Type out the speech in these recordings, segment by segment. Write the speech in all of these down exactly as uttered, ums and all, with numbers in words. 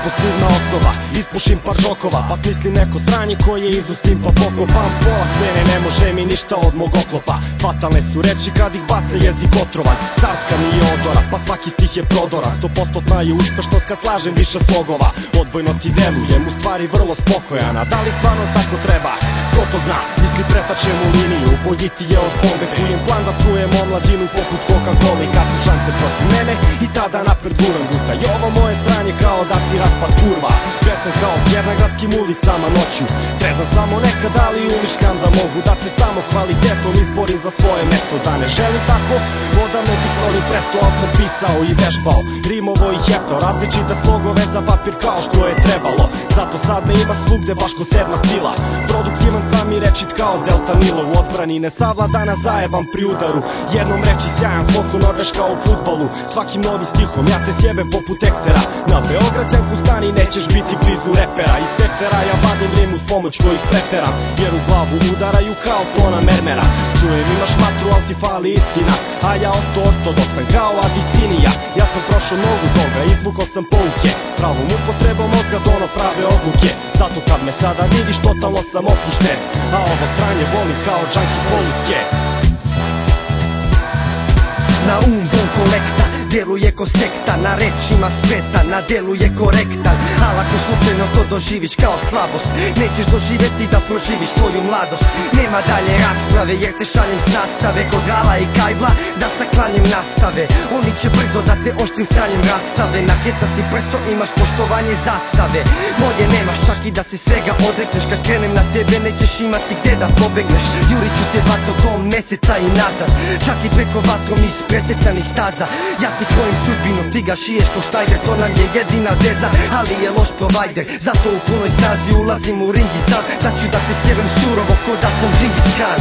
impulsivna osoba, ispušim par žokova, pa smislim neko sranje koje izustim pa pokopam. Pola scene ne može mi ništa od mog oklopa, fatalne su reči kad ih baca jezik otrovan. Carska mi je odora, pa svaki stih je prodora, stopostotna je uspešnost kad slažem više slogova. Odbojno ti delujem, u stvari vrlo spokojan, a da li stvarno tako treba? Ko to zna, misli pretačem u liniju, bolji ti je od bombe. Kujem plan da trujem omladinu poput Coca-Cola, kad su šance protiv mene i tada napred guram guta. I ovo moje sranje kao da si raspad kurva, česan kao pjer na gradskim ulicama noću. Trezan samo nekad, ali umišljam da mogu da se samo kvalitetom izborim za svoje mesto. Da ne želim tako, odavno bi solim presto, ali sam pisao i vežbao, rimovo i hepto, različite slogove za papir kao što je trebalo. Zato sad me ima svugde baš ko sedma sila, produktivan sam i rečit kao Delta Nilo. U odbrani ne savladana, zajebam pri udaru, jednom reči sjajan koliko Norveška u futbolu. Svakim novim stihom ja te sjebem poput eksera, na Beograđanku stani nećeš biti blizu repera. Iz tepera ja vadim rim uz pomoć kojih preteram, jer u glavu udaraju kao tona mermera. Čujem imaš matru, al ti fali istina, a ja osto ortodoksan kao Abisinija. Ja sam prošao mnogo toga, izvukao sam pouke, pravom upotrebom mozga dono prave odluke. Zato kad me sada vidiš totalno sam opušten, a ovo sranje volim kao džanki polutke. Na um bon kolekta, deluje ko sekta, na rečima speta, na delu je korektan. Ali ako slučajno to doživiš kao slabost, nećeš doživjeti da proživiš svoju mladost. Nema dalje rasprave jer te šaljem s nastave, kod Rala i Kajbla da sa klanjem nastave. Oni će brzo da te oštrim sranjem rastave, na keca si preso, imaš poštovanje zastave. Bolje nemaš čak i da se svega odrekneš, kad krenem na tebe nećeš imati gde da pobegneš. Jurit ću te vatro tom meseca i nazad, čak i preko vatrom iz presecanih staza. Ja ti krojim sudbinu, ti ga šiješ ko Štajder, to nam je jedina veza, ali je loš provajder. Zato u punoj snazi ulazim u ring i znam da ću da te sjebem surovo ko da sam Džingis Khan.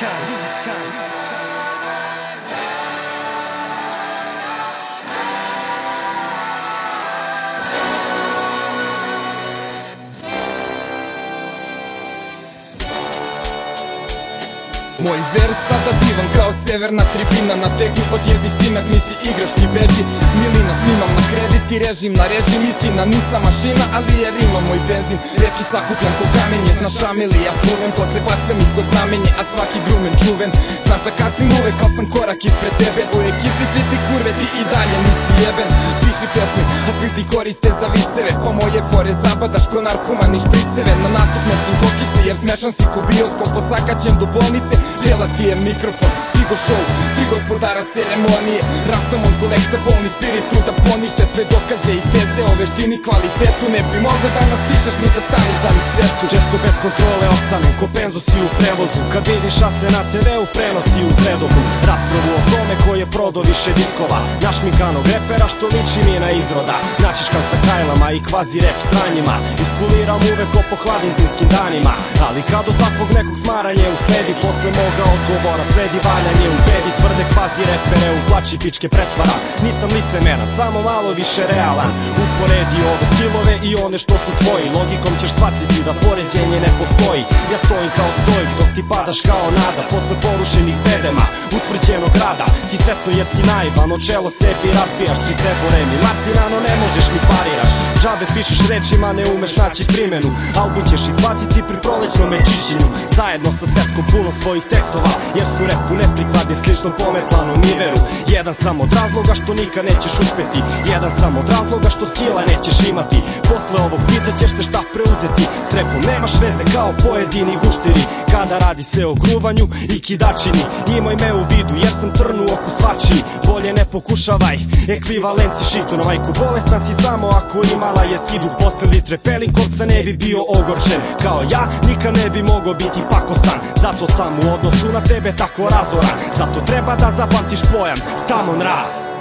Moj vers sada divan kao severna tribina, na tehnik od je visina, nisi igraš ti beži. Milina snimam na kredit i režim na režim, istina nisam mašina, ali je rima moj benzin. Reči sakupljam ko kamenje, znaš ameli, ja pluvem, posle bacam ih ko znamenje, a svaki grumen čuven. Znaš da kasnim uvek, al sam korak ispred tebe, u ekipi svi ti kurve, ti i dalje nisi jeben. Piši pesme, a stil ti koriste za viceve, pa moje fore zabadaš ko narkoman i špriceve. Na nastup nosim kokice jer smešan si ko bioskop, posakaćem do bolnice, žela ti je mikrofon, stigo show, tri gospodara ceremonije. Rasta moj kolekta, polni spiritu da ponište sve dokaze i teze o veštini kvalitetu. Ne bi mogla da nas pišeš ni da stani za miksetu. Često bez kontrole ostanem ko benzo si u prevozu, kad vidiš šase na te veu prenosi uz redobu. Raspravu o tome ko je prodo više diskova, našminkanog repera što liči mi na izroda. Načiškan sa kajlama i kvazi rep sranjima, iskuliram uvek ko po hladnim zimskim danima. Ali kad od takvog nekog smaranje usledi, posle moga odgovora sledi valjanje u bedi. Tvrde kvazi repere u plači pičke pretvara, nisam licemeran, samo malo više realan. Uporedi ove stilove i one što su tvoji, logikom ćeš shvatiti da poređenje ne postoji. Ja stojim kao stojik dok ti padaš kao nada, posle porušenih bedema utvrđenog rada. Ti svesno jer si naivan, od čelo sebi razbijaš tri trebore mi Martinano, ne možeš mi pariraš. Džabe pišeš rečima, ne umeš naći primenu, album ćeš izbaciti pri prolećnom mečićenju. Zajedno sa sveskom puno svojih tekstova, jer su repu neprikladni sličnom pometlanom Iveru. Jedan sam od razloga što nikad nećeš uspeti, jedan sam od razloga što skila nećeš imati. Posle ovog pita ćeš se šta preuzeti, s repom nemaš veze kao pojedini gušteri. Kada radi se o gruvanju i kidačini, imaj me u vidu jer sam trn u oku svačiji. Bolje ne pokušavaj, ekvivalenci šitu na majku, bolestan si samo ako imala je sidu. Posle litre pelinkovca ne bi bio ogorčen, kao ja nikad ne bi mogao biti pakosan. Zato sam u odnosu na tebe tako razoran, zato treba da zapamtiš pojam Samon Ra.